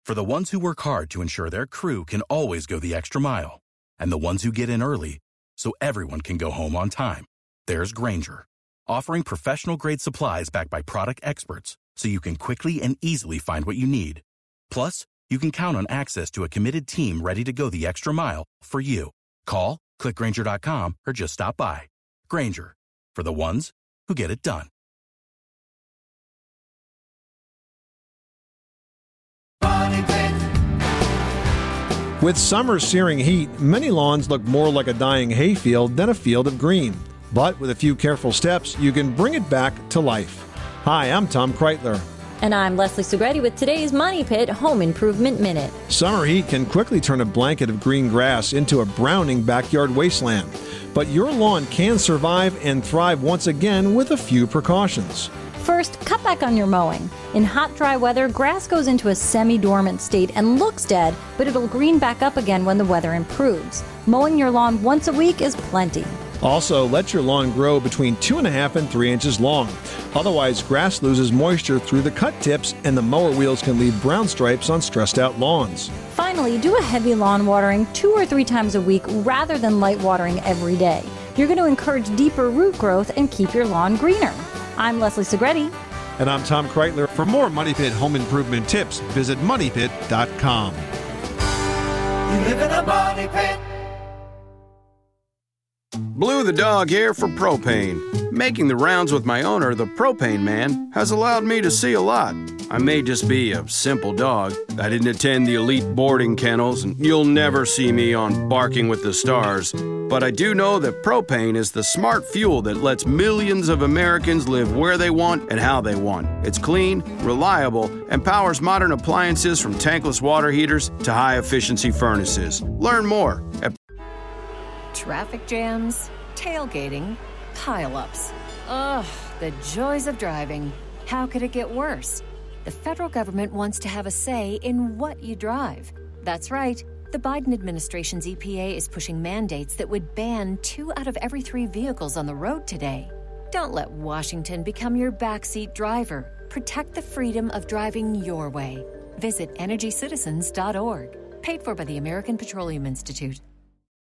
For the ones who work hard to ensure their crew can always go the extra mile, and the ones who get in early so everyone can go home on time, there's Grainger, offering professional-grade supplies backed by product experts so you can quickly and easily find what you need. Plus, you can count on access to a committed team ready to go the extra mile for you. Call, click Grainger.com, or just stop by. Grainger, for the ones who get it done. With summer's searing heat, many lawns look more like a dying hayfield than a field of green. But with a few careful steps, you can bring it back to life. Hi, I'm Tom Kreitler. And I'm Leslie Segretti with today's Money Pit Home Improvement Minute. Summer heat can quickly turn a blanket of green grass into a browning backyard wasteland. But your lawn can survive and thrive once again with a few precautions. First, cut back on your mowing. In hot, dry weather, grass goes into a semi-dormant state and looks dead, but it'll green back up again when the weather improves. Mowing your lawn once a week is plenty. Also, let your lawn grow between 2.5 and 3 inches long. Otherwise, grass loses moisture through the cut tips and the mower wheels can leave brown stripes on stressed-out lawns. Finally, do a heavy lawn watering 2 or 3 times a week rather than light watering every day. You're going to encourage deeper root growth and keep your lawn greener. I'm Leslie Segretti. And I'm Tom Kreitler. For more Money Pit home improvement tips, visit MoneyPit.com. You live in a money pit. Blue the dog here for propane. Making the rounds with my owner, the propane man, has allowed me to see a lot. I may just be a simple dog. I didn't attend the elite boarding kennels, and you'll never see me on Barking with the Stars. But I do know that propane is the smart fuel that lets millions of Americans live where they want and how they want. It's clean, reliable, and powers modern appliances from tankless water heaters to high-efficiency furnaces. Learn more at Traffic jams, tailgating, pile-ups. Ugh, the joys of driving. How could it get worse? The federal government wants to have a say in what you drive. That's right. The Biden administration's EPA is pushing mandates that would ban 2 out of every 3 vehicles on the road today. Don't let Washington become your backseat driver. Protect the freedom of driving your way. Visit EnergyCitizens.org. Paid for by the American Petroleum Institute.